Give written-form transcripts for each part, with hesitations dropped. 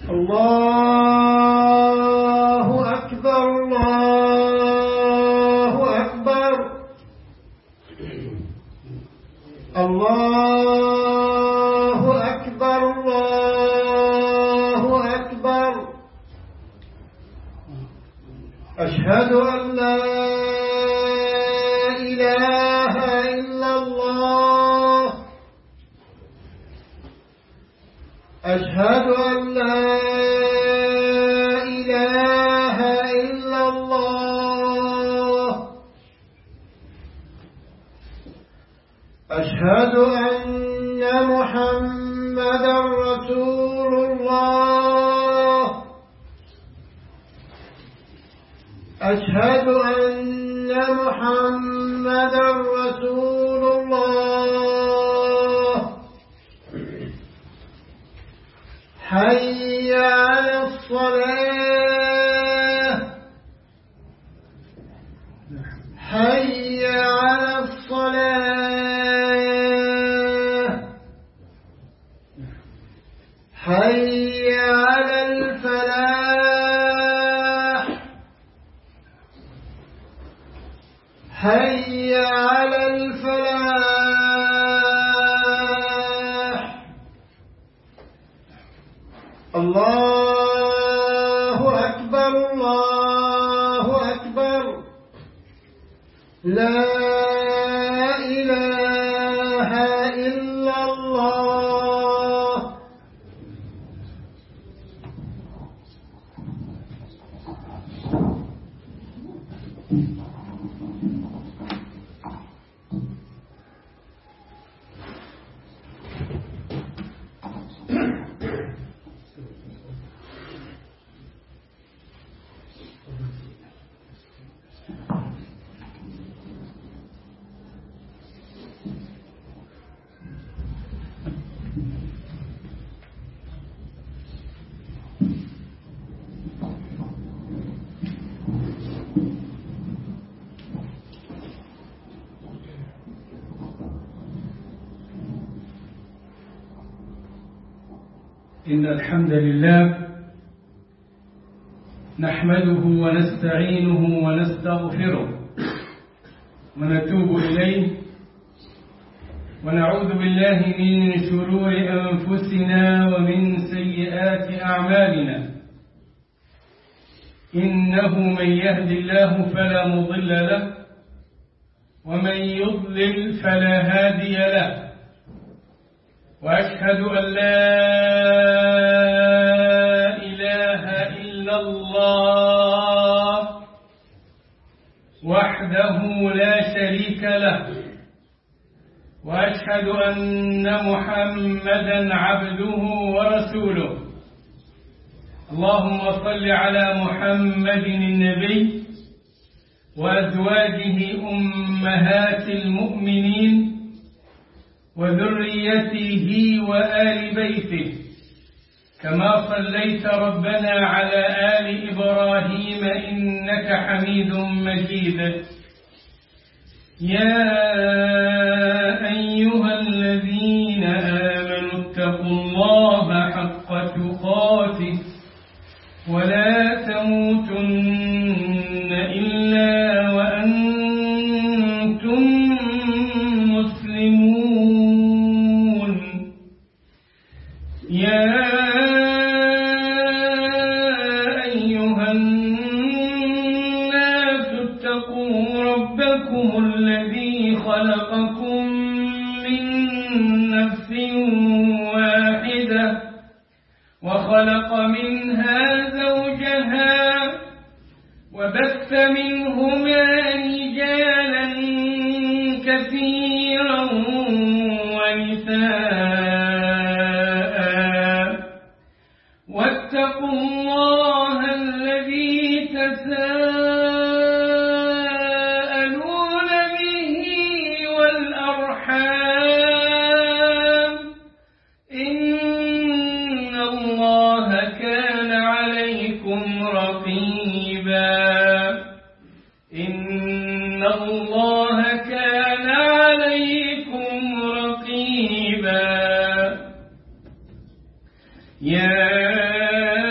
الله أكبر الله أكبر الله أكبر الله أكبر أشهد أن لا إله إلا الله أشهد أن لا إله إلا الله أشهد أن محمدا رسول الله أشهد أن محمدا رسول الله حي على الصلاة حي على الصلاة حي على الفلاح حي على الفلاح الله أكبر الله أكبر لا إله إلا الله إن الحمد لله نحمده ونستعينه ونستغفره ونتوب إليه ونعوذ بالله من شرور أنفسنا ومن سيئات أعمالنا إنه من يهد الله فلا مضل له ومن يضلل فلا هادي له وأشهد أن لا إله إلا الله وحده لا شريك له وأشهد أن محمدا عبده ورسوله اللهم صل على محمد النبي وأزواجه أمهات المؤمنين وذريته وآل بيته كما صليت ربنا على آل إبراهيم إنك حميد مجيد يا أيها الذين آمنوا اتقوا الله حق تقاته ولا تموتن إلا وأنتم مسلمون يا أيها الناس اتقوا ربكم الذي خلقكم من نفس واحدة وخلق منها زوجها وبث منهما رجالا كثيرا ونساء واتقوا الله الذي تساءلون به والأرحام إن الله كان عليكم رقيبا إن الله كان عليكم رقيبا يا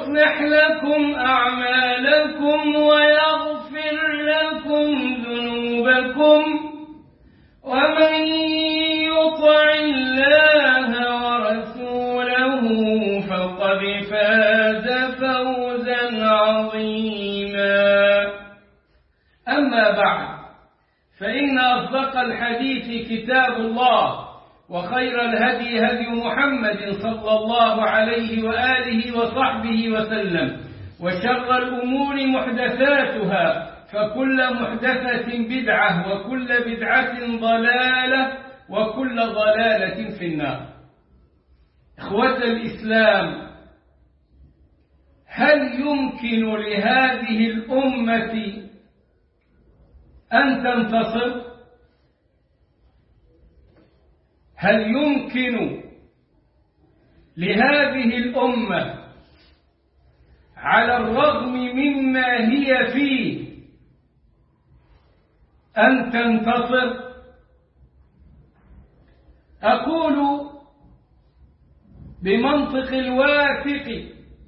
يصلح لكم أعمالكم ويغفر لكم ذنوبكم ومن يطع الله ورسوله فقد فاز فوزا عظيما. أما بعد، فإن أصدق الحديث كتاب الله، وخير الهدي هدي محمد صلى الله عليه وآله وصحبه وسلم، وشر الأمور محدثاتها، فكل محدثة بدعة، وكل بدعة ضلالة، وكل ضلالة في النار. إخوة الإسلام، هل يمكن لهذه الأمة أن تنتصر؟ هل يمكن لهذه الأمة على الرغم مما هي فيه أن تنتصر؟ أقول بمنطق الواثق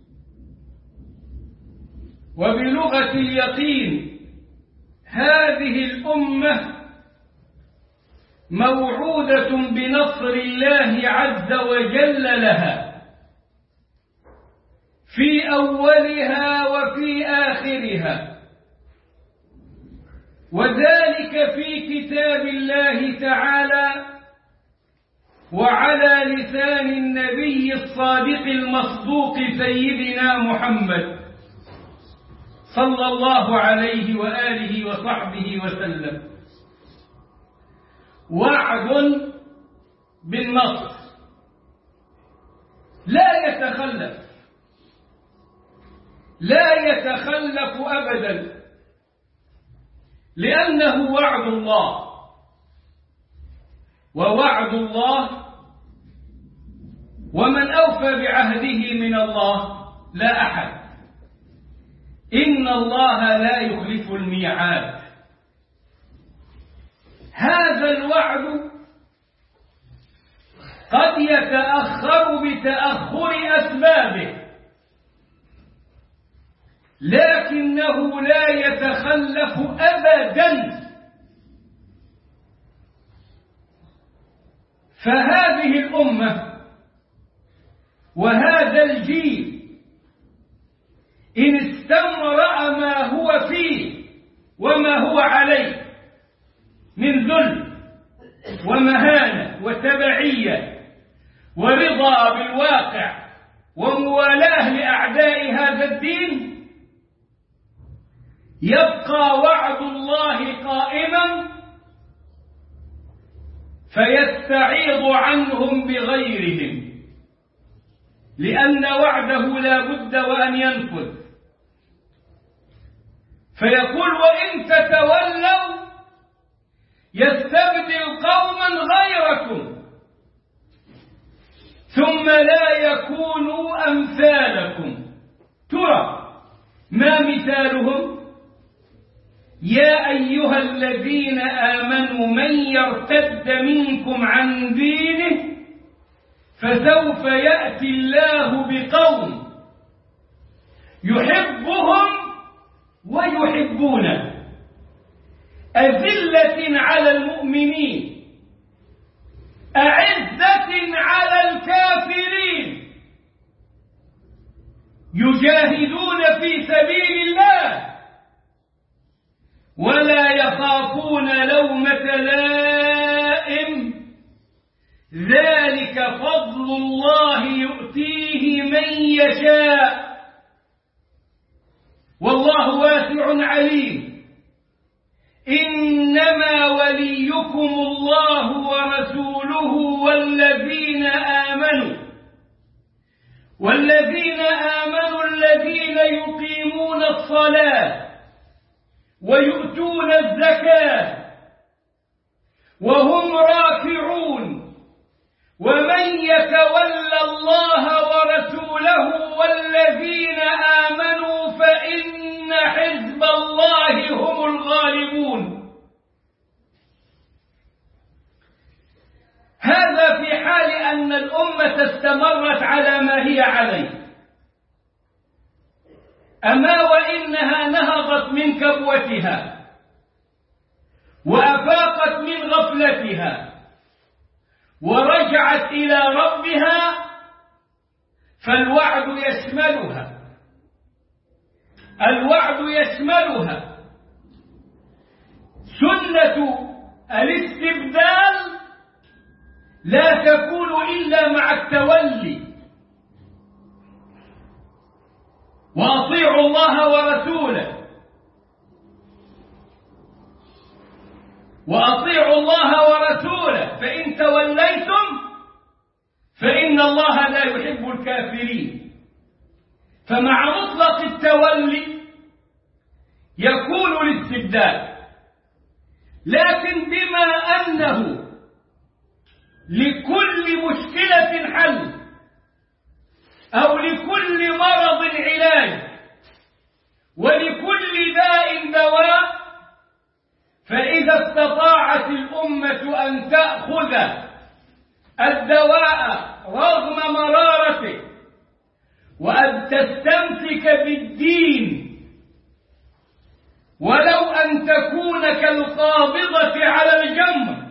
وبلغة اليقين: هذه الأمة موعودة بنصر الله عز وجل لها في أولها وفي آخرها، وذلك في كتاب الله تعالى وعلى لسان النبي الصادق المصدوق سيدنا محمد صلى الله عليه وآله وصحبه وسلم. وعد بالنصر لا يتخلف أبدا، لأنه وعد الله، ووعد الله ومن أوفى بعهده من الله لا أحد. إن الله لا يخلف الميعاد. هذا الوعد قد يتأخر بتأخر أسبابه، لكنه لا يتخلف أبدا. فهذه الأمة وهذا الجيل إن استمرأ ما هو فيه وما هو عليه من ذل ومهانة وتبعية ورضا بالواقع وموالاة لأعداء هذا الدين، يبقى وعد الله قائما فيستعيض عنهم بغيرهم، لأن وعده لا بد وأن ينفذ. فيقول: وإن تتولوا يستبدل قوما غيركم ثم لا يكونوا أمثالكم. ترى ما مثالهم؟ يا أيها الذين آمنوا من يرتد منكم عن دينه فسوف يأتي الله بقوم يحبهم ويحبونه، أذلة على المؤمنين أعزة على الكافرين، يجاهدون في سبيل الله ولا يخافون لومة لائم، ذلك فضل الله يؤتيه من يشاء والله واسع عليم. إنما وليكم الله ورسوله والذين آمنوا الذين يقيمون الصلاة ويؤتون الزكاة وهم راكعون، ومن يتولى الله ورسوله والذين آمنوا فإن حزب الله هم الغالبون. هذا في حال أن الأمة استمرت على ما هي عليه، أما وإنها نهضت من كبوتها وأفاقت من غفلتها ورجعت إلى ربها فالوعد يشملها، الوعد يشملها. سنة الاستبدال لا تكون إلا مع التولي. وأطيعوا الله ورسوله، وأطيعوا الله ورسوله، فإن توليتم فإن الله لا يحب الكافرين. فمع مطلق التولي يكون الاستبدال، لكن بما أنه لكل مشكلة حل أو لكل مرض علاج ولكل داء دواء، فإذا استطاعت الأمة أن تأخذ الدواء رغم مرارته وأن تستمسك بالدين ولو أن تكون كالقابضة على الجمر،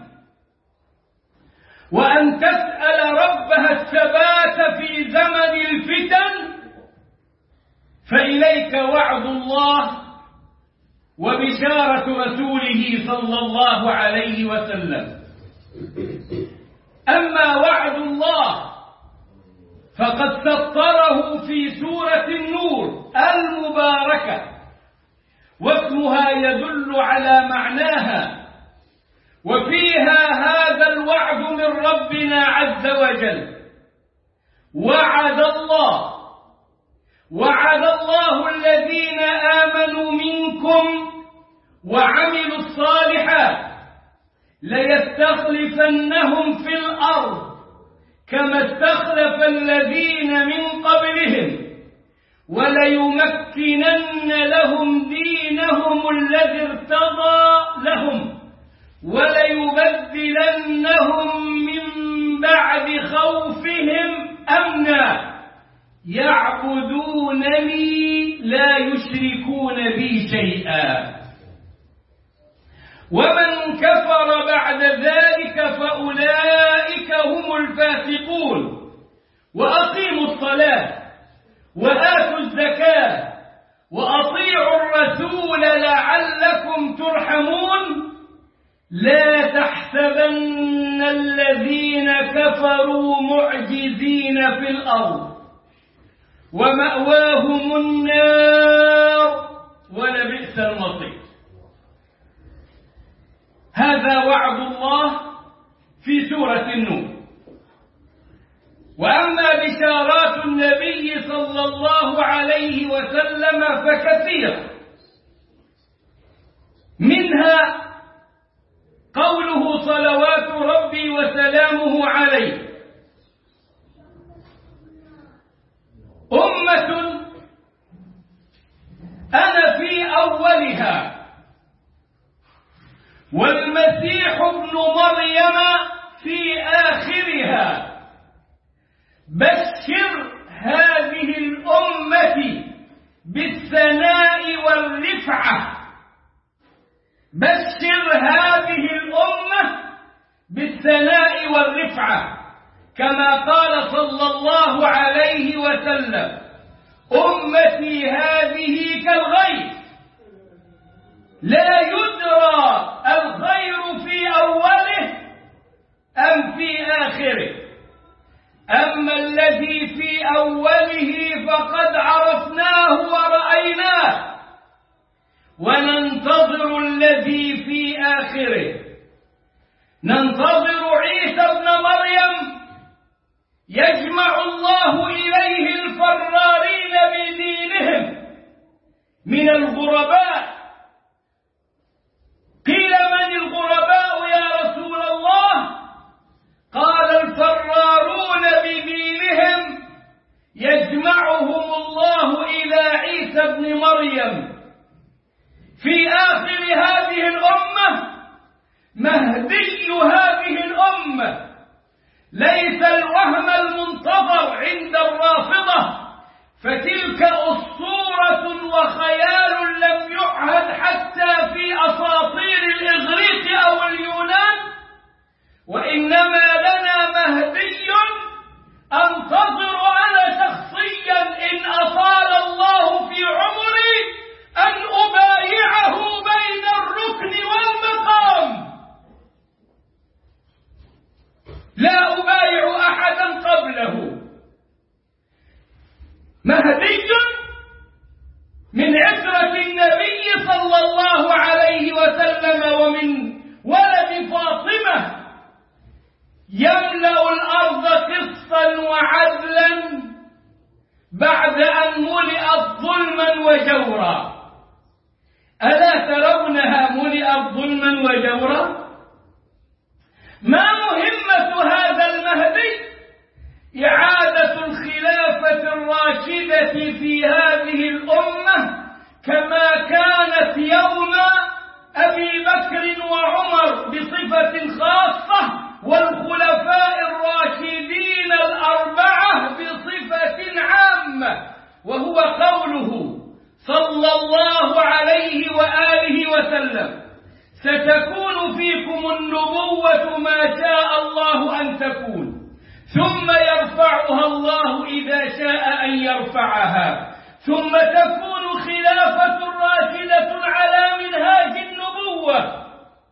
وأن تسأل ربها الثبات في زمن الفتن، فإليك وعد الله وبشارة رسوله صلى الله عليه وسلم. أما وعد الله فقد سطره في سورة النور المباركة، واسمها يدل على معناها، وفيها هذا الوعد من ربنا عز وجل. وعد الله الذين آمنوا منكم وعملوا الصالحات ليستخلفنهم في الأرض كما استخلف الذين من قبلهم وليمكنن لهم دينهم الذي ارتضى لهم وليبدلنهم من بعد خوفهم أمنا يعبدونني لا يشركون بي شيئا. ومن كفر بعد ذلك فأولئك هم الفاسقون. وأقيموا الصلاة وآتوا الزكاة وأطيعوا الرسول لعلكم ترحمون. لا تحسبن الذين كفروا معجزين في الأرض ومأواهم النار ولبئس المصير. هذا وعد الله في سورة النور. وأما بشارات النبي صلى الله عليه وسلم فكثيرة، منها قوله صلوات ربي وسلامه عليه: أمة أنا في أولها والمسيح ابن مريم في آخرها، بشر هذه الأمة بالثناء والرفعة، بشر هذه الأمة بالثناء والرفعة، كما قال صلى الله عليه وسلم: أمتي هذه كالغيث لا يدرى الخير في أوله أم في آخره، أما الذي في أوله فقد عرفناه ورأيناه، وننتظر الذي في آخره. ننتظر عيسى ابن مريم يجمع الله إليه الفرارين بدينهم من الغرباء. قيل: من الغرباء يا رسول الله؟ قال: الفرارون بدينهم يجمعهم الله إلى عيسى ابن مريم. في آخر هذه الأمة مهدي هذه الأمة، ليس الوهم المنتظر عند الرافضة، فتلك أسطورة وجورا. ألا ترونها ملئت ظلما وجورا؟ ما مهمة هذا المهدي؟ إعادة الخلافة الراشدة في هذه الأمة كما كانت يوم أبي بكر وعمر بصفة خاصة، والخلفاء الراشدين الأربعة بصفة عامة، وهو قوله صلى الله عليه وآله وسلم: ستكون فيكم النبوة ما شاء الله أن تكون، ثم يرفعها الله إذا شاء أن يرفعها، ثم تكون خلافة راشدة على منهاج النبوة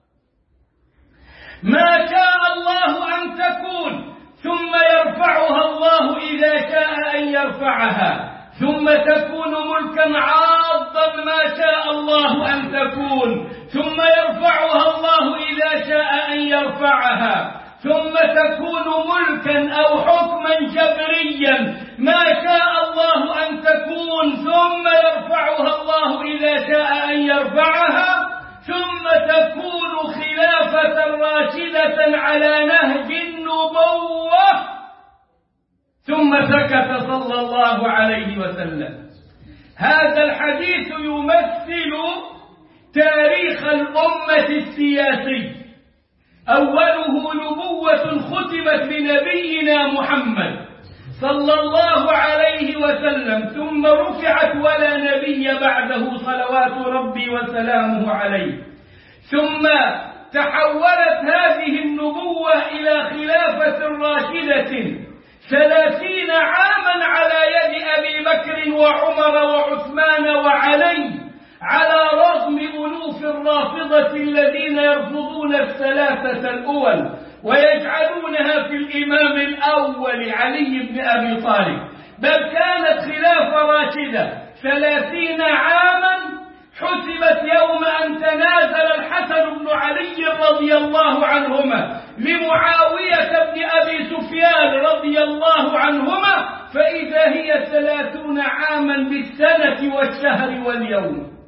ما شاء الله أن تكون، ثم يرفعها الله إذا شاء أن يرفعها، ثم تكون ملكا عاضا ما شاء الله أن تكون، ثم يرفعها الله إذا شاء أن يرفعها، ثم تكون ملكا أو حكما جبريا ما شاء الله أن تكون، ثم يرفعها الله إذا شاء أن يرفعها، ثم تكون خلافة راشدة على نهج النبوة. ثم سكت صلى الله عليه وسلم. هذا الحديث يمثل تاريخ الأمة السياسي، أوله نبوة ختمت بنبينا محمد صلى الله عليه وسلم، ثم رفعت ولا نبي بعده صلوات ربي وسلامه عليه، ثم تحولت هذه النبوة إلى خلافة راشدة 30 عاما على يد أبي بكر وعمر وعثمان وعلي، على رغم ألوف الرافضة الذين يرفضون الثلاثة الأول ويجعلونها في الإمام الأول علي بن أبي طالب، بل كانت خلافة راشدة 30 عاما، حسبت يوم أن تنازل الحسن بن علي رضي الله عنهما لمعاوية بن أبي سفيان رضي الله عنهما، فإذا هي 30 عاما بالسنة والشهر واليوم،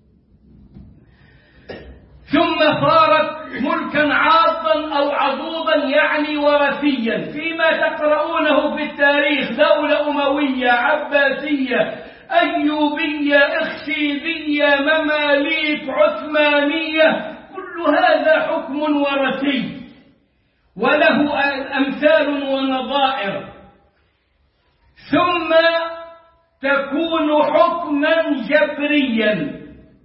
ثم صارت ملكا عاضا أو عضوضا يعني وراثيا، فيما تقرؤونه في التاريخ: دولة أموية، عباسية، أيوبية، إخشيدية، مماليك، عثمانية، كل هذا حكم وراثي وله أمثال ونظائر، ثم تكون حكما جبريا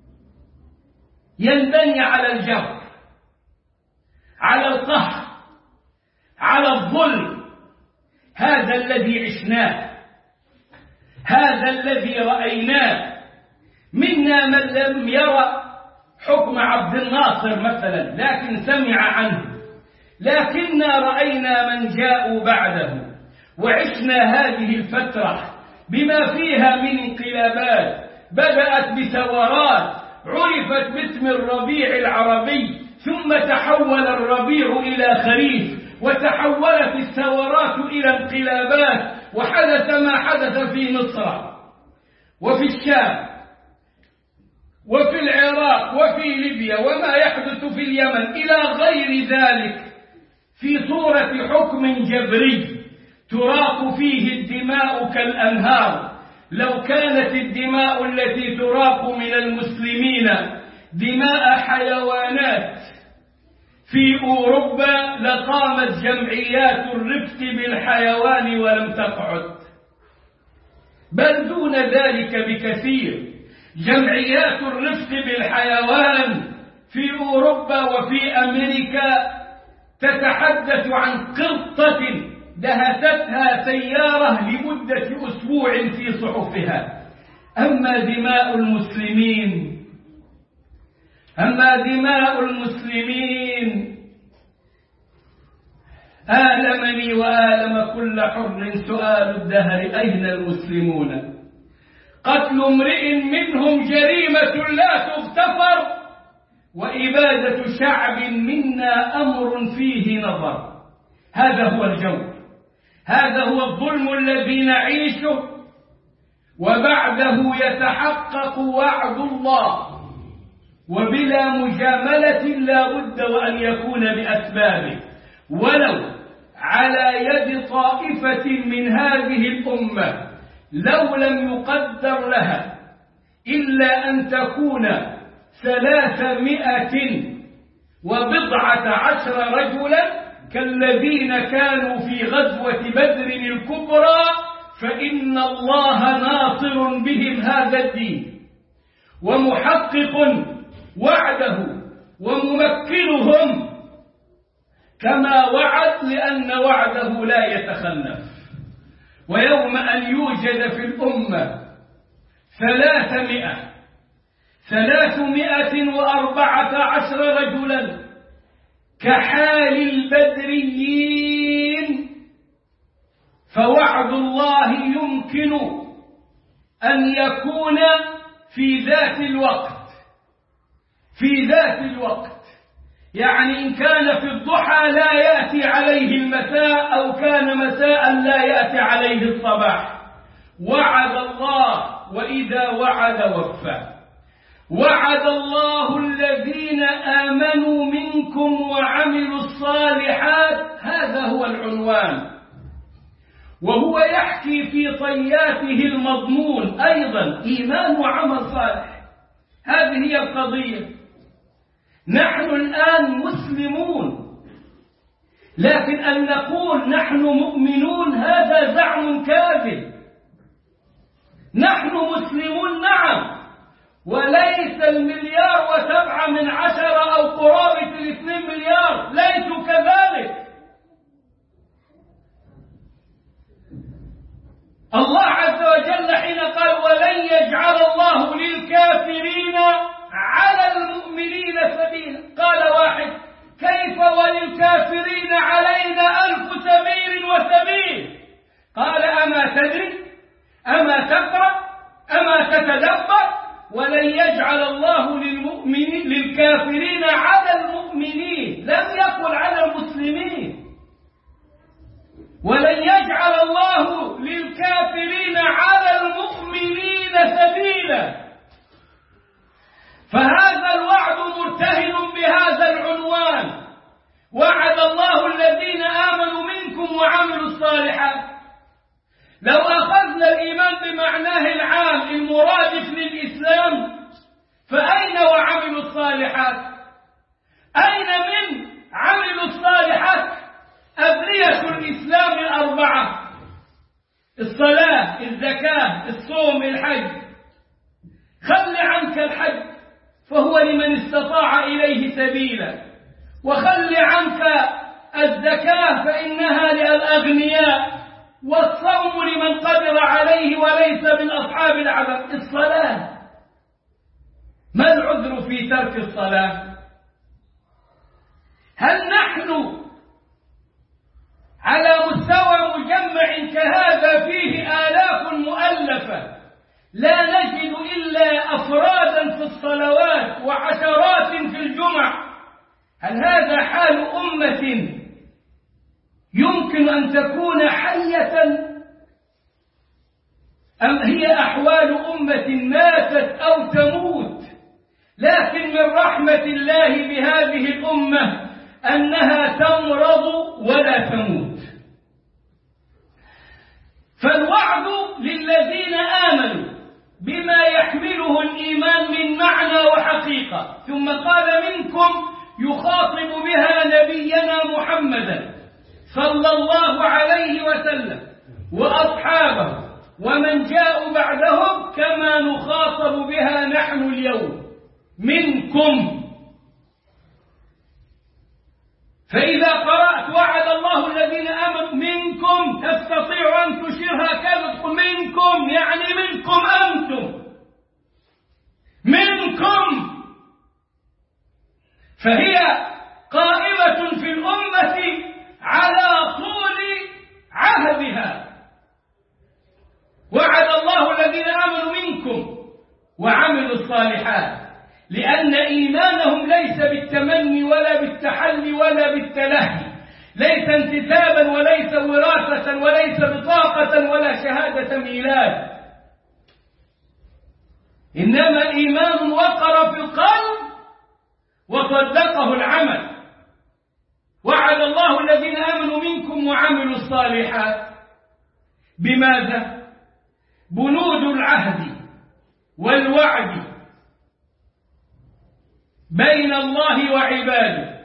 ينبني على الجبر، على القهر، على الظلم. هذا الذي عشناه، هذا الذي رأيناه. منا من لم يرى حكم عبد الناصر مثلا لكن سمع عنه، لكننا رأينا من جاءوا بعده، وعشنا هذه الفترة بما فيها من انقلابات بدأت بثورات عرفت باسم الربيع العربي، ثم تحول الربيع إلى خريف، وتحولت الثورات إلى انقلابات، وحدث ما حدث في مصر وفي الشام وفي العراق وفي ليبيا، وما يحدث في اليمن إلى غير ذلك، في صورة حكم جبري تراق فيه الدماء كالأنهار. لو كانت الدماء التي تراق من المسلمين دماء حيوانات في أوروبا لقامت جمعيات الرفق بالحيوان ولم تقعد، بل دون ذلك بكثير. جمعيات الرفق بالحيوان في أوروبا وفي أمريكا تتحدث عن قطة دهستها سيارة لمدة أسبوع في صحفها. أما دماء المسلمين آلمني وآلم كل حر سؤال الدهر: أين المسلمون؟ قتل امرئ منهم جريمة لا تغتفر، وإبادة شعب منا أمر فيه نظر. هذا هو الجو، هذا هو الظلم الذي نعيشه، وبعده يتحقق وعد الله، وبلا مجاملة لا بد وأن يكون بأسبابه، ولو على يد طائفة من هذه الأمة لو لم يقدر لها إلا أن تكون 310 رجلا كالذين كانوا في غزوة بدر الكبرى، فإن الله ناصر بهم هذا الدين ومحقق وعده وممكنهم كما وعد، لأن وعده لا يتخلف. ويوم أن يوجد في الأمة 314 رجلا كحال البدريين، فوعد الله يمكن أن يكون في ذات الوقت، يعني إن كان في الضحى لا يأتي عليه المساء، أو كان مساء لا يأتي عليه الصباح. وعد الله، وإذا وعد وفى. وعد الله الذين آمنوا منكم وعملوا الصالحات، هذا هو العنوان. وهو يحكي في طياته المضمون أيضا إيمان وعمل صالح، هذه هي القضية. نحن الآن مسلمون، لكن أن نقول نحن مؤمنون هذا زعم كاذب. نحن مسلمون نعم، وليس 1,7 أو قرابة 2 مليار، ليسوا كذلك. الله عز وجل حين قال ولن يجعل الله للكافرين على المؤمنين سبيلا، قال واحد كيف وللكافرين علينا 1000 سبيل وسبيل؟ قال أما تدري أما تقرأ أما تتدبر؟ ولن يجعل الله للكافرين على المؤمنين، لم يقل على المسلمين. ولن يجعل الله للكافرين على المؤمنين سبيلا. فهذا الوعد مرتهن بهذا العنوان، وعد الله الذين آمنوا منكم وعملوا الصالحات. لو أخذنا الإيمان بمعناه العام المرادف للإسلام، فأين وعملوا الصالحات؟ أين من عملوا الصالحات؟ أبنية الإسلام 4: الصلاة، الزكاة، الصوم، الحج. خل عنك الحج فهو لمن استطاع إليه سبيلا، وخل عنك الزكاة فإنها للأغنياء، والصوم لمن قدر عليه وليس من أصحاب العذر. الصلاة، ما العذر في ترك الصلاة؟ هل نحن على مستوى مجمع كهذا فيه آلاف مؤلفة لا نجد إلا أفرادا في الصلوات وعشرات في الجمع؟ هل هذا حال أمة يمكن أن تكون حية، أم هي أحوال أمة ماتت أو تموت؟ لكن من رحمة الله بهذه الأمة أنها تمرض ولا تموت. فالوعد للذين آمنوا بما يحمله الإيمان من معنى وحقيقة. ثم قال منكم، يخاطب بها نبينا محمدا صلى الله عليه وسلم وأصحابه ومن جاءوا بعدهم، كما نخاطب بها نحن اليوم، منكم. فإذا قرأت وعد الله الذين آمنوا منكم، تستطيع أن تشير هكذا، تقول منكم يعني منكم أنتم، منكم. فهي قائمة في الأمة على طول عهدها. وعد الله الذين آمنوا منكم وعملوا الصالحات، لأن إيمانهم ليس بالتمني ولا بالتحلي ولا بالتلهي، ليس انتسابا وليس وراثة وليس بطاقة ولا شهادة ميلاد، إنما إيمان وقر في القلب وصدقه العمل. وعد الله الذين آمنوا منكم وعملوا الصالحات بماذا؟ بنود العهد والوعد بين الله وعباده،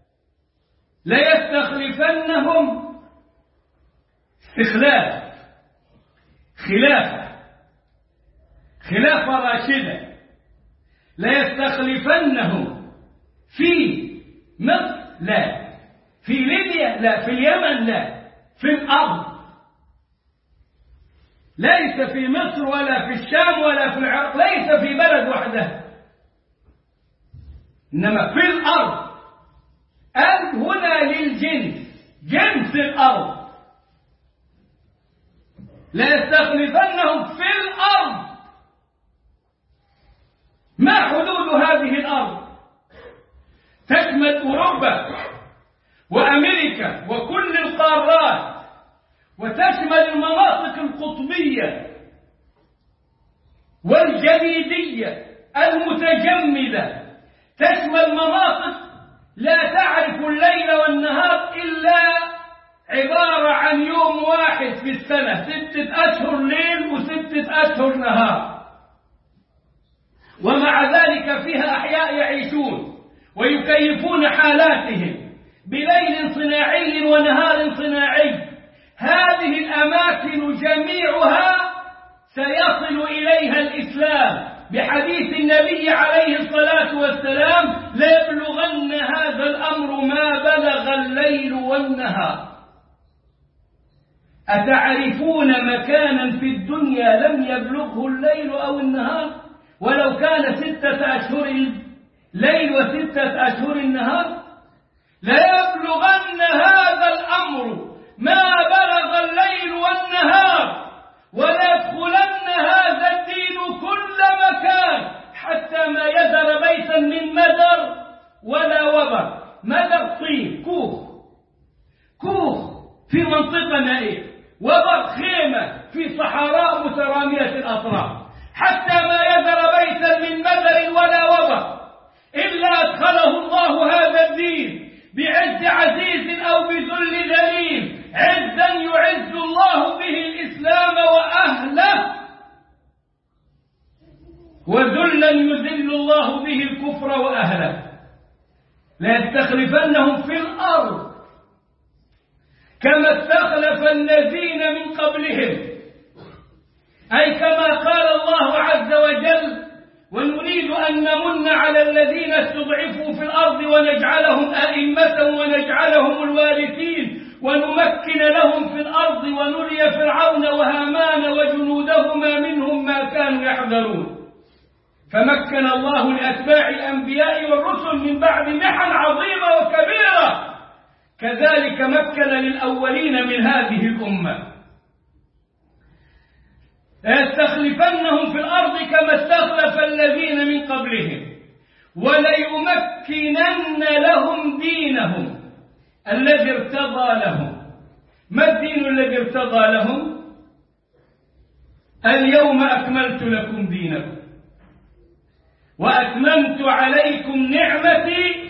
ليستخلفنهم استخلاف، خلافة راشدة، ليستخلفنهم في مصر لا، في ليبيا لا، في اليمن لا، في الأرض، ليس في مصر ولا في الشام ولا في العراق، ليس في بلد وحده، إنما في الأرض. هنا للجنس، جنس الأرض، ليستخلفنهم في الأرض. ما حدود هذه الأرض؟ تشمل أوروبا وأمريكا وكل القارات، وتشمل المناطق القطبية والجليدية المتجمدة، تشمل مناطق لا تعرف الليل والنهار إلا عبارة عن يوم واحد في السنة، 6 أشهر ليل و6 أشهر نهار، ومع ذلك فيها أحياء يعيشون ويكيفون حالاتهم بليل صناعي ونهار صناعي. هذه الأماكن جميعها سيصل إليها الإسلام بحديث النبي عليه الصلاة والسلام: ليبلغن هذا الأمر ما بلغ الليل والنهار. أتعرفون مكانا في الدنيا لم يبلغه الليل أو النهار ولو كان 6 أشهر الليل و6 أشهر النهار؟ ليبلغن هذا الأمر ما بلغ الليل والنهار، وليدخلن هذا الدين كل مكان، حتى ما يذر بيتا من مدر ولا وبر. مدر طين، كوخ في منطقة نائية، وبر خيمة في صحراء مترامية الأطراف، حتى ما يذر بيتا من مدر ولا وبر إلا أدخله الله هذا الدين بعز عزيز أو بذل ذليل، عزا يعز الله به الإسلام وأهله، وذلا يذل الله به الكفر وأهله. ليستخلفنهم في الأرض كما استخلف الذين من قبلهم، أي كما قال الله عز وجل: ونريد أن نمن على الذين استضعفوا في الأرض ونجعلهم أئمة ونجعلهم الوارثين ونمكن لهم في الأرض ونري فرعون وهامان وجنودهما منهم ما كانوا يحذرون. فمكن الله لأتباع الأنبياء والرسل من بعد محن عظيمة وكبيرة، كذلك مكن للأولين من هذه الأمة. ليستخلفنهم في الأرض كما استخلف الذين من قبلهم وليمكنن لهم دينهم الذي ارتضى لهم. ما الدين الذي ارتضى لهم؟ اليوم أكملت لكم دينكم وأتممت عليكم نعمتي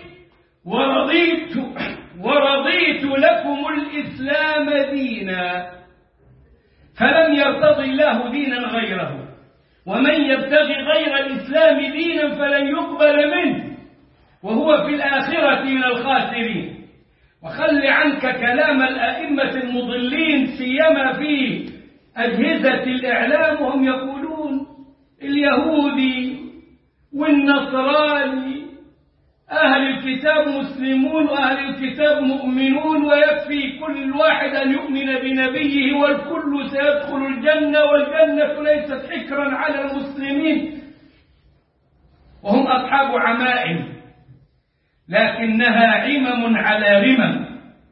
ورضيت لكم الإسلام دينا. فلم يرتضي الله دينا غيره، ومن يبتغي غير الإسلام دينا فلن يقبل منه وهو في الآخرة من الخاسرين. وخل عنك كلام الأئمة المضلين سيما في أجهزة الإعلام، وهم يقولون اليهودي والنصراني أهل الكتاب مسلمون وأهل الكتاب مؤمنون، ويكفي كل واحد أن يؤمن بنبيه والكل سيدخل الجنة، والجنة ليست حكرا على المسلمين. وهم أصحاب عمائم لكنها عمم على رمم.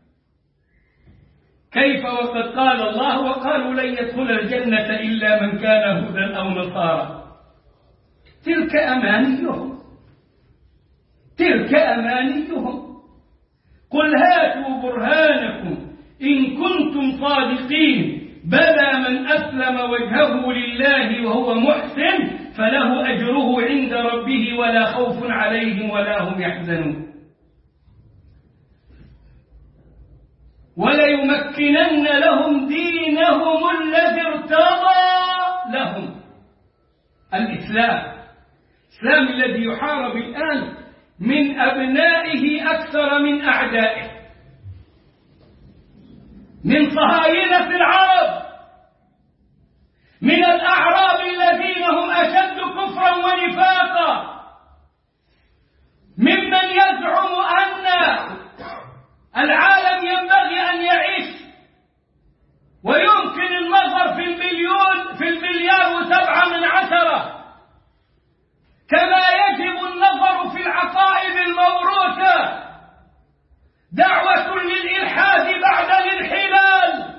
كيف وقد قال الله: وقالوا لن يدخل الجنة إلا من كان هودا أو نصارى. تلك أمانيهم. قل هاتوا برهانكم إن كنتم صادقين. بلى من أسلم وجهه لله وهو محسن فله أجره عند ربه ولا خوف عليهم ولا هم يحزنون. وليمكنن لهم دينهم الذي ارتضى لهم، الإسلام الذي يحارب الآن من أبنائه أكثر من أعدائه، من صهاينة العرب، من الأعراب الذين هم أشد كفرا ونفاقا، ممن يزعم أن العالم ينبغي أن يعيش ويمكن النظر في المليار و7، كما يجب النظر في العقائد الموروثة، دعوة للإلحاد بعد الانحلال،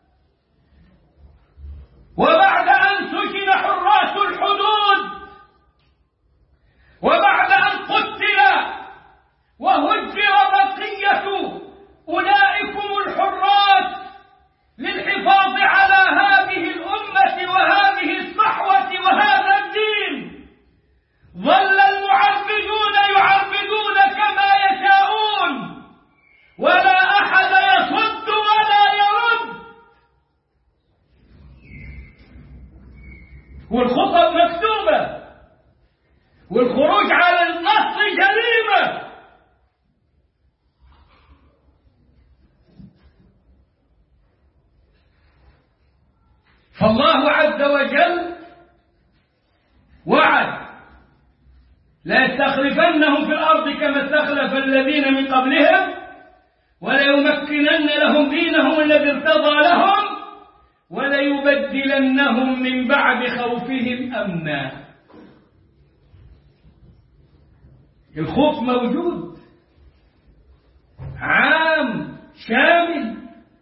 وبعد أن سجن حراس الحدود، وبعد أن قتل وهجر بقية أولئكم الحراس للحفاظ على هذه الأمة وهذه الصحوة وهذا الدين، ظل المعبدون يعبدون كما يشاءون، ولا أحد يصد ولا يرد، والخطب مكتوبة، والخروج على النص جريمة. فالله عز وجل وعد لا يستخلفنهم في الأرض كما استخلف الذين من قبلهم وليمكنن لهم دينهم الذي ارتضى لهم وليبدلنهم من بعد خوفهم أمنا. الخوف موجود عام شامل.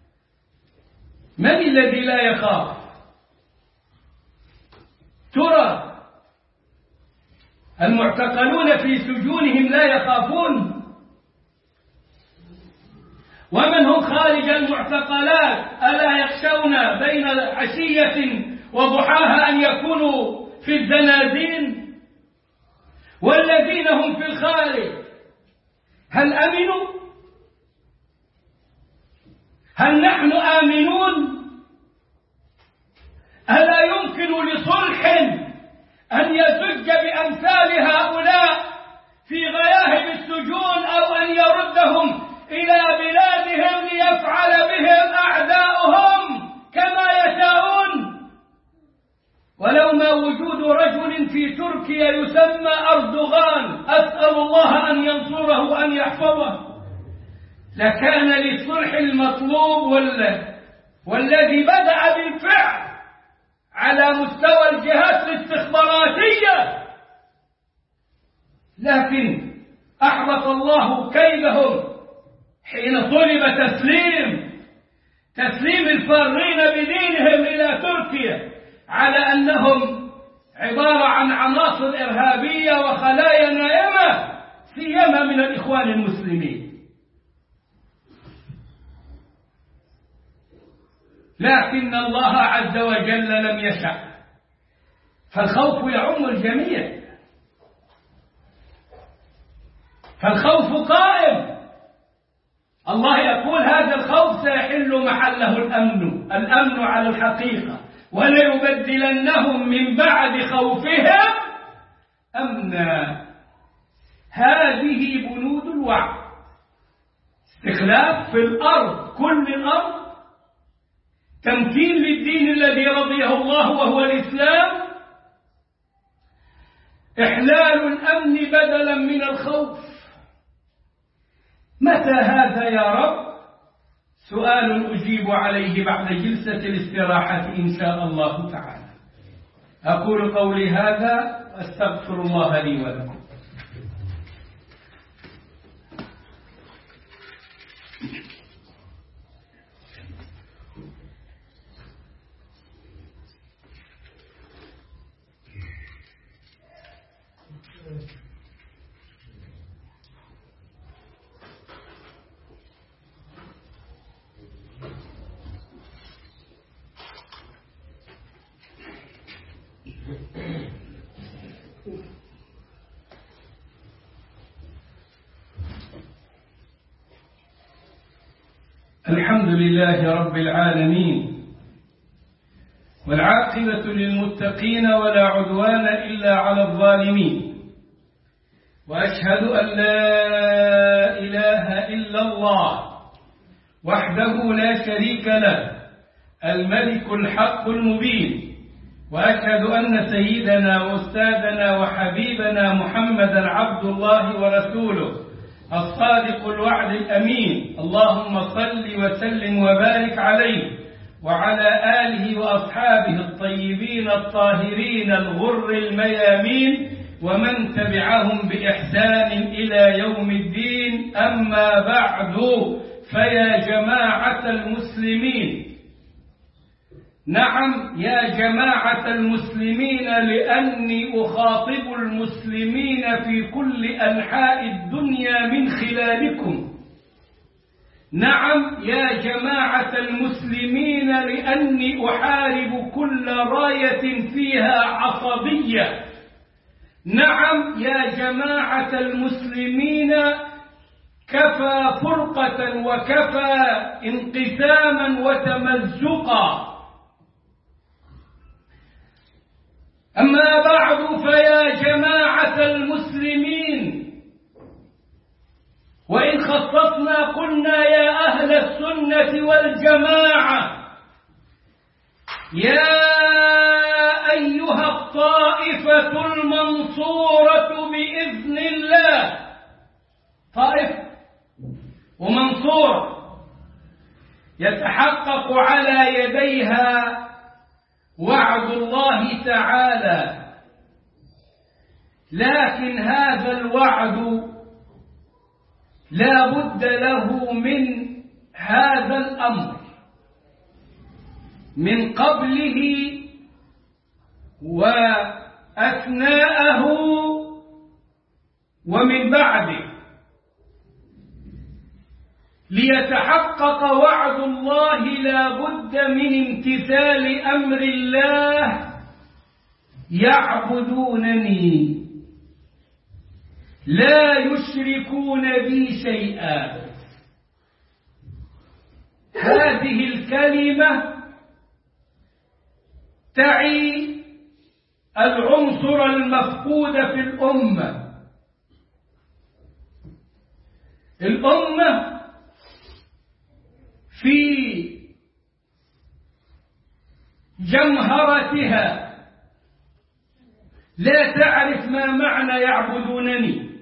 من الذي لا يخاف؟ ترى المعتقلون في سجونهم لا يخافون؟ ومن هم خارج المعتقلات ألا يخشون بين عشية وضحاها أن يكونوا في الزنازين؟ والذين هم في الخارج هل أمنوا؟ هل نحن آمنون؟ ألا يمكن لصلح أن يزج بأمثال هؤلاء في غياهب السجون أو أن يردهم إلى بلادهم ليفعل بهم أعداؤهم كما يشاءون؟ ولولا وجود رجل في تركيا يسمى أردوغان، أسأل الله أن ينصره وأن يحفظه، لكان للصلح المطلوب والذي بدأ بالفعل على مستوى الجهات الاستخباراتية، لكن أحبط الله كيدهم حين طلب تسليم الفارين بدينهم إلى تركيا على أنهم عبارة عن عناصر إرهابية وخلايا نائمة سيما من الإخوان المسلمين. لكن الله عز وجل لم يشأ، فالخوف يعم الجميع، فالخوف قائم. الله يقول هذا الخوف سيحل محله الأمن على الحقيقة، وليبدلنهم من بعد خوفهم أمنا. هذه بنود الوعد، استخلاف في الأرض، كل الأرض، تمكين للدين الذي رضيه الله وهو الإسلام، إحلال الأمن بدلا من الخوف. متى هذا يا رب؟ سؤال أجيب عليه بعد جلسة الاستراحة إن شاء الله تعالى. أقول قولي هذا وأستغفر الله لي ولكم. الحمد لله رب العالمين، والعاقبة للمتقين ولا عدوان إلا على الظالمين، وأشهد أن لا إله إلا الله وحده لا شريك له الملك الحق المبين، وأشهد أن سيدنا وأستاذنا وحبيبنا محمدا عبد الله ورسوله الصادق الوعد الأمين. اللهم صل وسلم وبارك عليه وعلى آله وأصحابه الطيبين الطاهرين الغر الميامين ومن تبعهم بإحسان إلى يوم الدين. أما بعد، فيا جماعة المسلمين، نعم يا جماعة المسلمين، لأني أخاطب المسلمين في كل أنحاء الدنيا من خلالكم. نعم يا جماعة المسلمين، لأني أحارب كل راية فيها عصبية. نعم يا جماعة المسلمين، كفى فرقة وكفى انقساما وتمزقا. أما بعد، فيا جماعة المسلمين، وإن خصصنا قلنا يا أهل السنة والجماعة، يا أيها الطائفة المنصورة بإذن الله. طائفة ومنصورة يتحقق على يديها وعد الله تعالى، لكن هذا الوعد لا بد له من هذا الأمر من قبله وأثناءه ومن بعده. ليتحقق وعد الله لا بد من امتثال أمر الله. يعبدونني لا يشركون بي شيئا. هذه الكلمة تعي العنصر المفقود في الأمة. الأمة في جمهرتها لا تعرف ما معنى يعبدونني،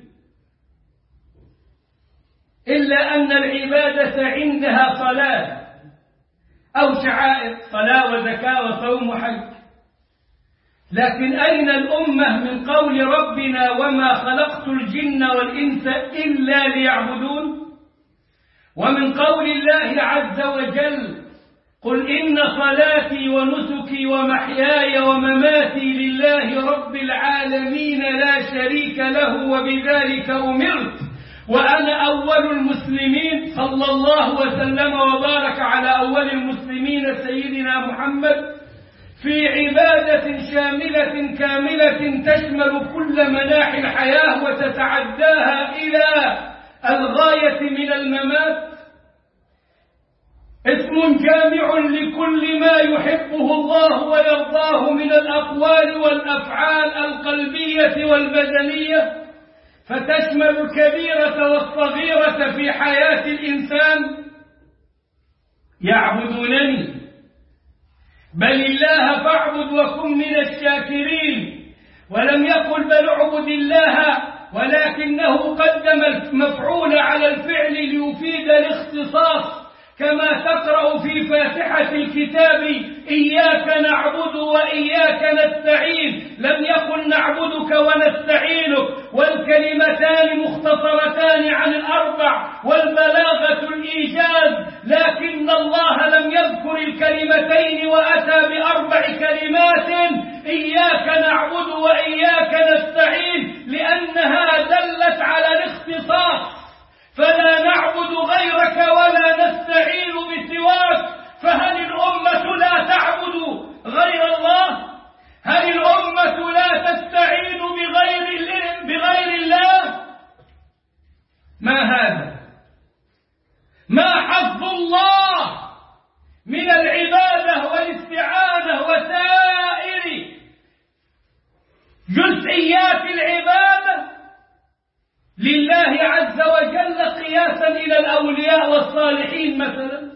إلا أن العبادة عندها صلاة أو شعائر، صلاة وزكاة وصوم وحج. لكن أين الأمة من قول ربنا وما خلقت الجن والإنس إلا ليعبدون؟ ومن قول الله عز وجل قل إن صلاتي ونسكي ومحياي ومماتي لله رب العالمين لا شريك له وبذلك أمرت وأنا أول المسلمين. صلى الله وسلم وبارك على أول المسلمين سيدنا محمد في عبادة شاملة كاملة تشمل كل مناحي الحياة وتتعداها إلى الغاية من الممات. اسم جامع لكل ما يحبه الله ويرضاه من الأقوال والأفعال القلبية والبدنية، فتشمل الكبيرة والصغيرة في حياة الإنسان. يعبدونني، بل الله فاعبد وكن من الشاكرين. ولم يقل بل اعبد الله، ولكنه قدم المفعول على الفعل ليفيد الاختصاص، كما تقرأ في فاتحة الكتاب إياك نعبد وإياك نستعين. لم يقل نعبدك ونستعينك، والكلمتان مختصرتان عن الأربع، والبلاغة الإيجاز، لكن الله لم يذكر الكلمتين وأتى بأربع كلمات: إياك نعبد وإياك نستعين، لأنها دلت على الاختصاص. فلا نعبد غيرك ولا نستعين بسواك. فهل الأمة لا تعبد غير الله؟ هل الأمة لا تستعين بغير جزئيات العبادة لله عز وجل قياسا إلى الأولياء والصالحين مثلا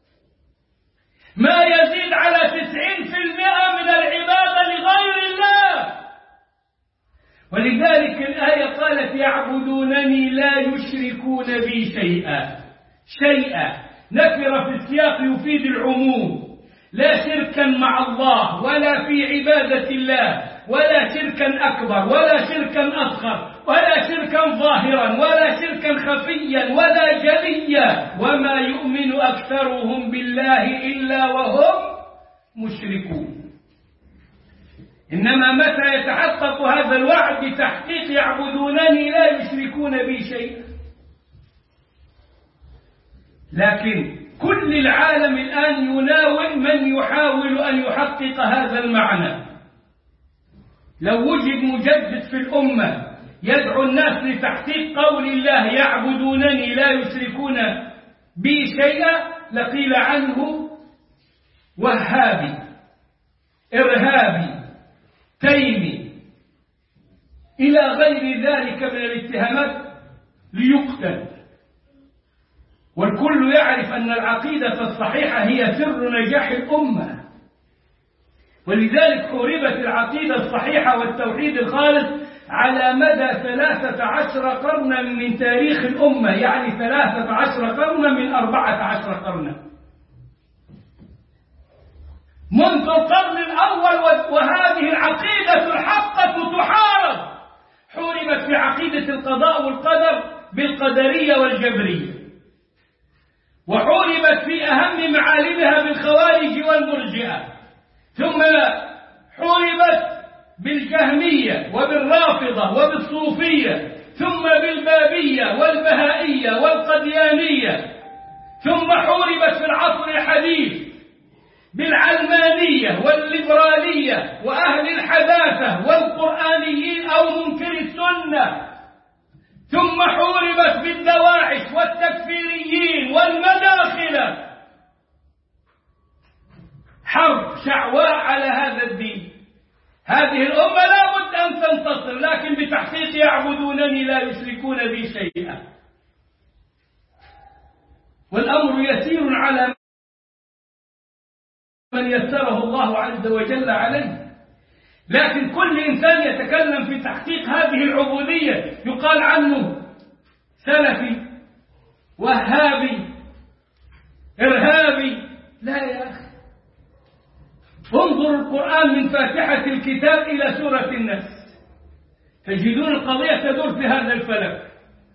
ما يزيد على 90% من العبادة لغير الله. ولذلك الآية قالت يعبدونني لا يشركون بي شيئا نكر في السياق يفيد العموم، لا شركا مع الله ولا في عبادة الله، ولا شركا أكبر ولا شركا أصغر ولا شركا ظاهرا ولا شركا خفيا ولا جليا، وما يؤمن أكثرهم بالله إلا وهم مشركون. إنما متى يتحقق هذا الوعد بتحقيق يعبدونني لا يشركون بي شيئا. لكن كل العالم الآن يناول من يحاول أن يحقق هذا المعنى. لو وجد مجدد في الأمة يدعو الناس لتحقيق قول الله يعبدونني لا يشركون بي شيئا لقيل عنه وهابي إرهابي تيمي إلى غير ذلك من الاتهامات ليقتل. والكل يعرف أن العقيدة الصحيحة هي سر نجاح الأمة، ولذلك حوربت العقيدة الصحيحة والتوحيد الخالص على مدى 13 قرنا من تاريخ الأمة، يعني 13 قرنا من 14 قرنا، منذ القرن الأول. وهذه العقيدة الحقة تحارب. حوربت في عقيدة القضاء والقدر بالقدرية والجبرية، وحوربت في أهم معالمها بالخوارج والمرجئة، ثم حوربت بالجهمية وبالرافضة وبالصوفية، ثم بالبابية والبهائية والقديانية، ثم حوربت في العصر الحديث بالعلمانية والليبرالية وأهل الحداثة والقرآنيين أو منكر السنة، ثم حوربت بالدواعش والتكفيريين والمداخلة. حرب شعواء على هذا الدين. هذه الأمة لا بد أن تنتصر، لكن بتحقيق يعبدونني لا يشركون بي شيئا. والأمر يسير على من يسره الله عز وجل عليه. لكن كل إنسان يتكلم في تحقيق هذه العبودية يقال عنه سلفي وهابي إرهابي. لا يا أخي، انظروا القرآن من فاتحة الكتاب إلى سورة الناس تجدون القضية تدور في هذا الفلك،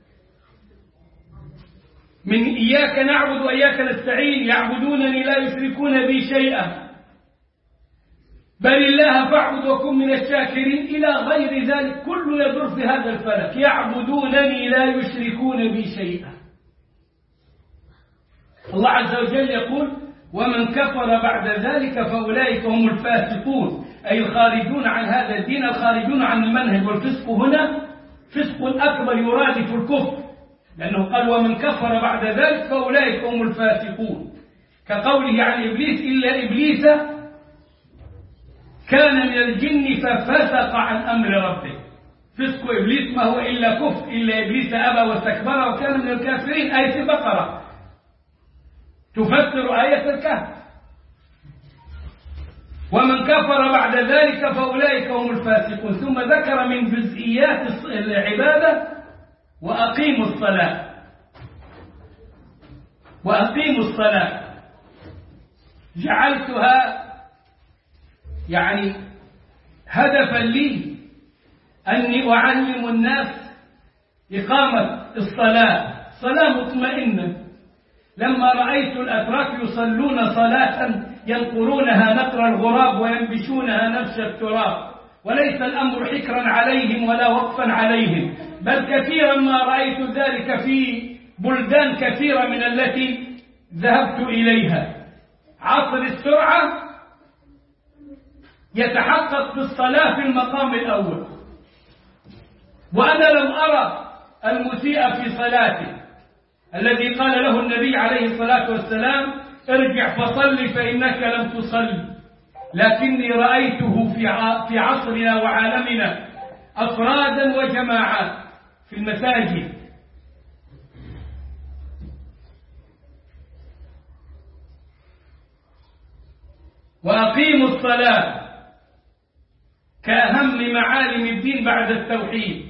من إياك نعبد وإياك نستعين، يعبدونني لا يشركون بي شيئا، بل الله فاعبد وكن من الشاكرين، إلى غير ذلك. كل يدور في هذا الفلك، يعبدونني لا يشركون بي شيئا. الله عز وجل يقول ومن كفر بعد ذلك فأولئك هم الفاسقون، أي الخارجون عن هذا الدين، الخارجون عن المنهج. والفسق هنا فسق أكبر يرادف الكفر، لأنه قال ومن كفر بعد ذلك فأولئك هم الفاسقون، كقوله عن إبليس إلا إبليس كان من الجن ففسق عن أمر ربه. فسق إبليس ما هو إلا كفر، إلا إبليس أبى واستكبر وكان من الكافرين، آية البقرة تفسر آية الكهف. ومن كفر بعد ذلك فأولئك هم الفاسقون. ثم ذكر من جزئيات العبادة وأقيموا الصلاة، وأقيموا الصلاة جعلتها يعني هدفا لي أني أعلم الناس إقامة الصلاة، صلاة مطمئنة. لما رأيت الأتراك يصلون صلاة ينقرونها نقر الغراب وينبشونها نبش التراب، وليس الأمر حكرا عليهم ولا وقفا عليهم، بل كثيرا ما رأيت ذلك في بلدان كثيرة من التي ذهبت إليها. عصر السرعة يتحقق بالصلاة في المقام الأول، وأنا لم أرى المسيء في صلاته الذي قال له النبي عليه الصلاة والسلام ارجع فصل فإنك لم تصل، لكني رأيته في عصرنا وعالمنا أفرادا وجماعات في المساجد. وأقيموا الصلاة كأهم معالم الدين بعد التوحيد،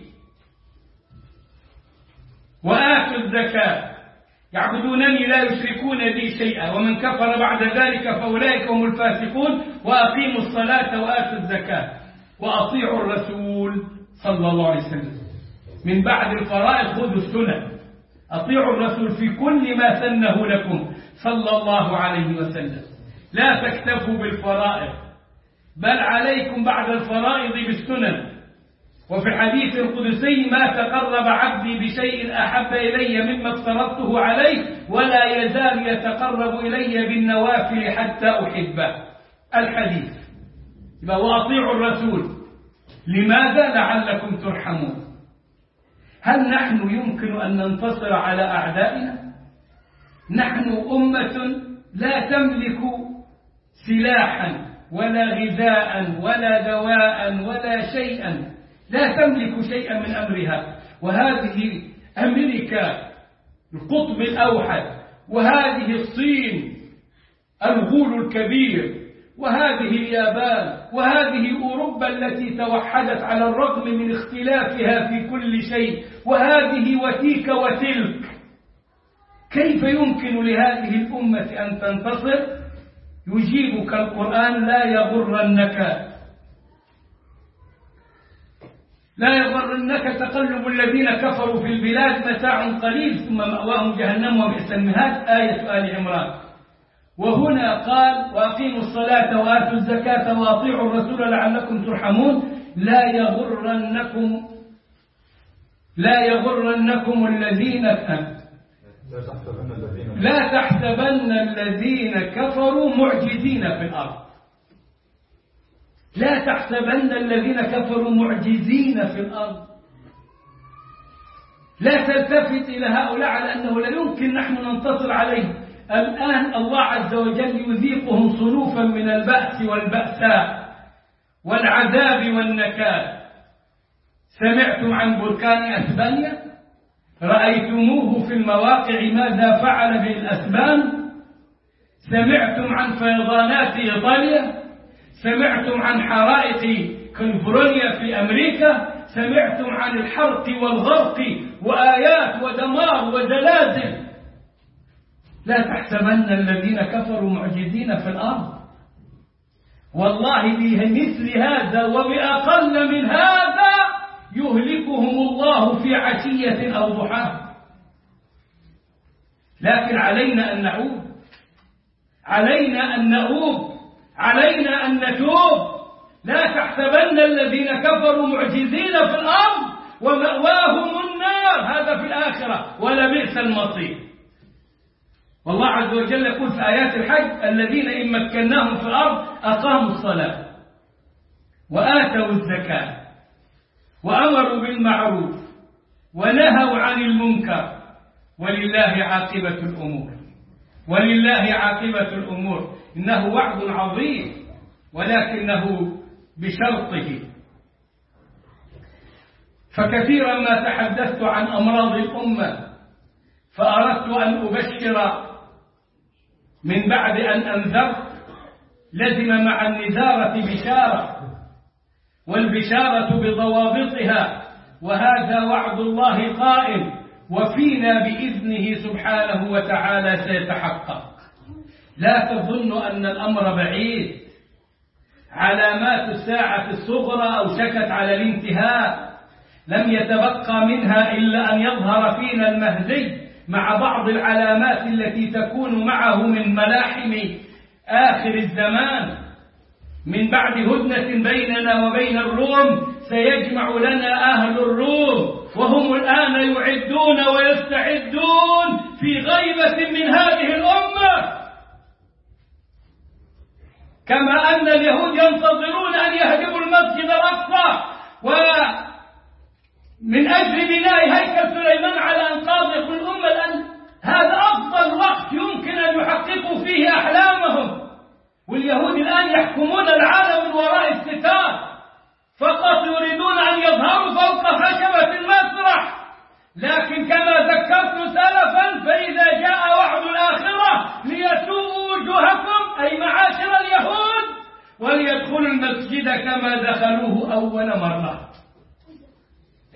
وآتوا الزكاة يعبدونني لا يشركون بي شيئا ومن كفر بعد ذلك فأولئك هم الفاسقون. وأقيموا الصلاة وآتوا الزكاة وأطيعوا الرسول صلى الله عليه وسلم. من بعد الفرائض خذوا السنن، أطيعوا الرسول في كل ما سنه لكم صلى الله عليه وسلم. لا تكتفوا بالفرائض، بل عليكم بعد الفرائض بالسنن. وفي الحديث القدسي: ما تقرب عبدي بشيء أحب إلي مما افترضته عليه ولا يزال يتقرب إلي بالنوافل حتى أحبه. الحديث. وأطيعوا الرسول. لماذا؟ لعلكم ترحمون. هل نحن يمكن أن ننتصر على أعدائنا؟ نحن أمة لا تملك سلاحا ولا غذاء ولا دواء ولا شيئا، لا تملك شيئا من أمرها. وهذه أمريكا القطب الأوحد، وهذه الصين الغول الكبير، وهذه اليابان، وهذه أوروبا التي توحدت على الرغم من اختلافها في كل شيء، وهذه وتلك وتلك. كيف يمكن لهذه الأمة أن تنتصر؟ يجيبك القرآن: لا يغرنك تقلب الذين كفروا في البلاد، متاع قليل ثم مأواهم جهنم وبئس المهاد. آية آل عمران. وهنا قال: وأقيموا الصلاة وآتوا الزكاة وأطيعوا الرسول لعلكم ترحمون. لا يغرنكم الذين لا تحسبن الذين كفروا معجزين في الأرض. لا تحسبن الذين كفروا معجزين في الأرض. لا تلتفت إلى هؤلاء على أنه لا يمكن نحن ننتصر عليهم. الآن الله عز وجل يذيقهم صنوفا من البأس والبأساء والعذاب والنكال. سمعتم عن بركان أسبانيا؟ رأيتموه في المواقع ماذا فعل بالأسبان؟ سمعتم عن فيضانات إيطاليا؟ سمعتم عن حرائق كاليفورنيا في أمريكا؟ سمعتم عن الحرق والغرق وآيات ودمار وزلازل. لا تحسبن الذين كفروا معجزين في الأرض. والله بمثل هذا وبأقل من هذا يهلكهم الله في عشية أو ضحاها. لكن علينا أن نعود، علينا أن نؤوب، علينا أن نتوب. لا تحسبن الذين كفروا معجزين في الأرض ومأواهم النار، هذا في الآخرة، ولبئس المصير. والله عز وجل يقول في آيات الحج: الذين إن مكناهم في الأرض أقاموا الصلاة وآتوا الزكاة وأمروا بالمعروف ونهوا عن المنكر ولله عاقبة الأمور. ولله عاقبة الأمور. إنه وعد عظيم ولكنه بشرطه. فكثيرا ما تحدثت عن أمراض الأمة، فأردت أن أبشر من بعد أن أنذرت. لزم مع النذارة بشارة، والبشارة بضوابطها، وهذا وعد الله قائم، وفينا بإذنه سبحانه وتعالى سيتحقق. لا تظن أن الأمر بعيد. علامات الساعة الصغرى أوشكت على الانتهاء، لم يتبقى منها إلا أن يظهر فينا المهدي مع بعض العلامات التي تكون معه من ملاحم آخر الزمان. من بعد هدنة بيننا وبين الروم سيجمع لنا أهل الروم، وهم الآن يعدون ويستعدون في غيبة من هذه الأمة، كما أن اليهود ينتظرون أن يهدموا المسجد الأقصى ومن أجل بناء هيكل سليمان على أنقاض. يقول الأمة الآن هذا أفضل وقت يمكن أن يحققوا فيه أحلامهم، واليهود الآن يحكمون العالم من وراء الستار، فقط يريدون أن يظهروا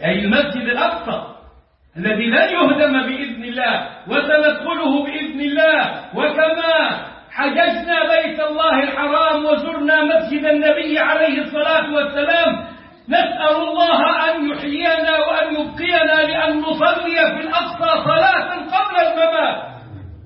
أي المسجد الأقصى الذي لن يهدم بإذن الله وسندخله بإذن الله. وكما حججنا بيت الله الحرام وزرنا مسجد النبي عليه الصلاة والسلام، نسأل الله أن يحيينا وأن يبقينا لأن نصلي في الأقصى صلاة قبل الممات.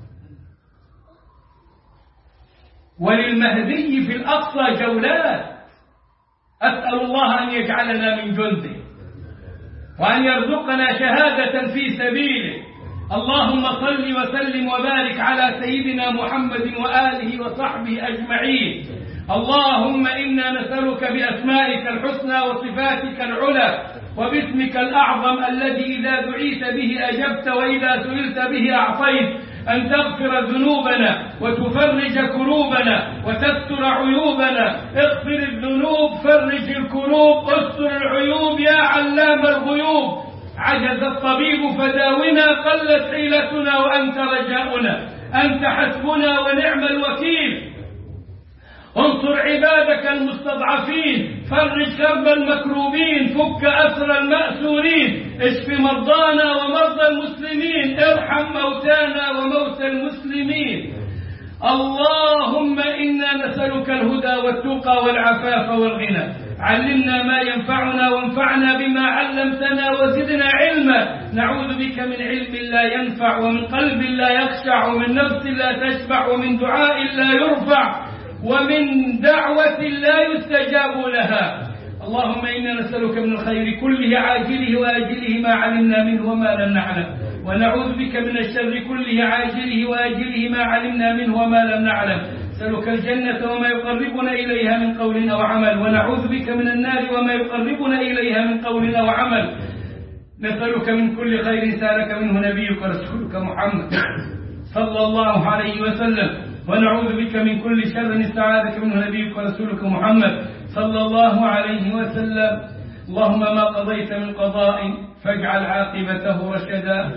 وللمهدي في الأقصى جولات، أسأل الله أن يجعلنا من جنده وأن يرزقنا شهادة في سبيله. اللهم صل وسلم وبارك على سيدنا محمد وآله وصحبه أجمعين. اللهم إنا نسألك بأسمائك الحسنى وصفاتك العلى وباسمك الأعظم الذي إذا دعيت به أجبت وإذا سئلت به أعطيت، أن تغفر ذنوبنا وتفرج كروبنا وتستر عيوبنا. اغفر الذنوب، فرج الكروب، استر العيوب يا علام الغيوب. عجز الطبيب فداونا، قلت حيلتنا وأنت رجاؤنا، أنت حسبنا ونعم الوكيل. انصر عبادك المستضعفين، فرج كرب المكروبين، فك أسر المأسورين، اشف مرضانا ومرضى المسلمين، ارحم موتانا وموتى المسلمين. اللهم إنا نسألك الهدى والتقى والعفاف والغنى. علمنا ما ينفعنا وانفعنا بما علمتنا وزدنا علما. نعوذ بك من علم لا ينفع ومن قلب لا يخشع ومن نفس لا تشبع ومن دعاء لا يرفع ومن دعوة لا يستجاب لها. اللهم إنا نسألك من الخير كله عاجله وآجله ما علمنا منه وما لم نعلم، ونعوذ بك من الشر كله عاجله وآجله ما علمنا منه وما لم نعلم. نسألك الجنة وما يقربنا إليها من قول أو عمل، ونعوذ بك من النار وما يقربنا إليها من قول أو عمل. نسألك من كل خير سألك منه نبيك ورسولك محمد صلى الله عليه وسلم، ونعوذ بك من كل شر استعاذك منه نبيك ورسولك محمد صلى الله عليه وسلم. اللهم ما قضيت من قضاء فاجعل عاقبته رشدا.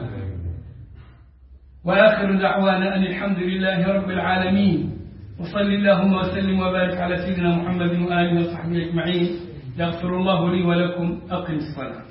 وآخر دعوانا أن الحمد لله رب العالمين، وصل اللهم وسلم وبارك على سيدنا محمد وآله وصحبه أجمعين. يغفر الله لي ولكم. أقم الصلاة.